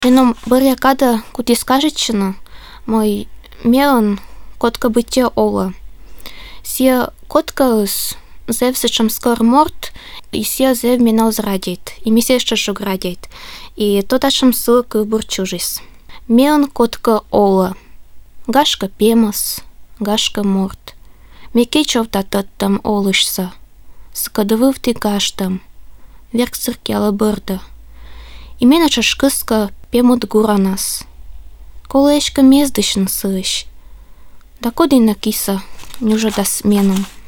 Jenom băriacada cu tiscajicina, moi mieon kotka bytie ola. Sia kotka zevsečam skor mort, и sia зев минал зрадит, и ми се ще шо градит. И то ташам сылк бурчужис. Меон котка ола. Гашка пемас, гашка морт. Ми кечов тататтам олышса. Скадывыв ты гаштам. Верк циркяла бырда. И мена чашкыска пемут гуранас. Колешка мездышн сыш. Да кодина киса, нюжа да сменом.